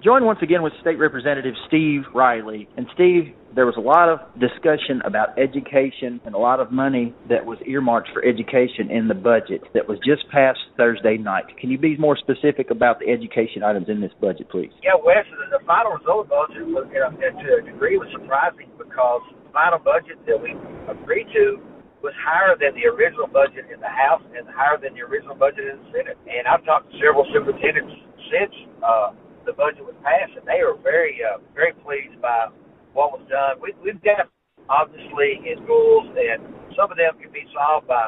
Joined once again with State Representative Steve Riley. And Steve, there was a lot of discussion about education and a lot of money that was earmarked for education in the budget that was just passed Thursday night. Can you be more specific about the education items in this budget, please? Yeah, Wes, the final result of the budget was, to a degree, was surprising because the final budget that we agreed to was higher than the original budget in the House and higher than the original budget in the Senate. And I've talked to several superintendents since the budget was passed, and they are very pleased by what was done. We've got, obviously, in schools, and some of them have to be solved by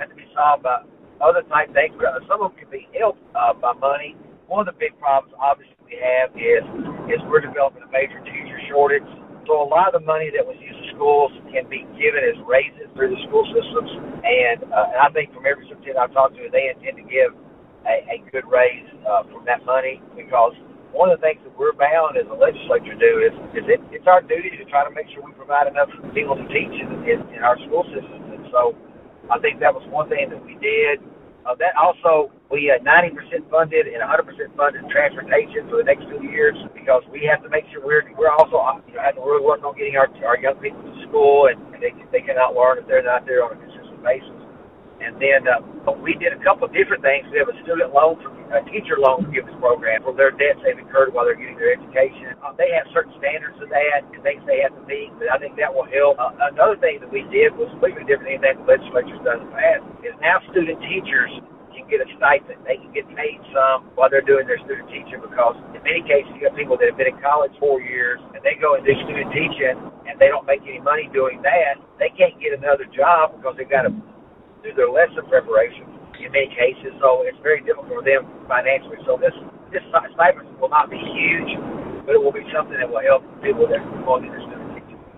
other type things. Some of them can be helped by money. One of the big problems, obviously, we have is we're developing a major teacher shortage. So a lot of the money that was used in schools can be given as raises through the school systems. And I think from every superintendent I've talked to, they intend to give a good raise from that money, because one of the things that we're bound as a legislature to do is it's our duty to try to make sure we provide enough people to teach in our school systems. And so I think that was one thing that we did. That also, we 90% funded and 100% funded transportation for the next 2 years, because we have to make sure we're also have to really work on getting our young people to school, and they cannot learn if they're not there on a consistent basis. And then we did a couple of different things. We have a student loan, a teacher loan forgiveness program for their debts they've incurred while they're getting their education. They have certain standards to that and things they have to meet, but I think that will help. Another thing that we did was completely different than anything the legislature's done in the past, is now student teachers can get a stipend. They can get paid some while they're doing their student teaching, because in many cases you have people that have been in college 4 years and they go and do student teaching and they don't make any money doing that. They can't get another job because they've got to do their lesson preparation in many cases, so it's very difficult for them financially. So this stipend will not be huge, but it will be something that will help people that are going into